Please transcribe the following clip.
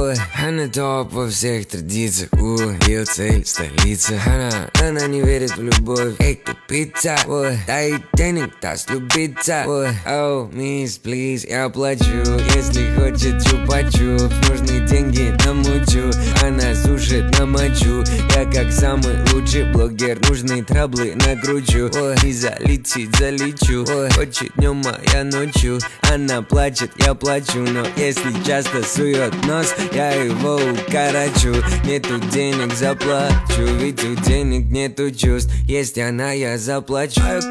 Ой, она топ во всех традициях. Ее цель столица. Она не верит в любовь. Эй, тупица. Ой, дай денег, даст любиться. Ой, оу, мисс, плиз, я плачу. Если хочет чупа-чуп, нужны деньги намучу. Она сушит на мочу. Я как самый лучший блогер, нужные траблы накручу. Ой, и залетит, залечу. Ой, хочет днем, а я ночью. Она плачет, я плачу. Но если часто сует нос, я его укорочу. Нету денег, заплачу. Ведь у денег нету чувств. Есть она, я заплачу.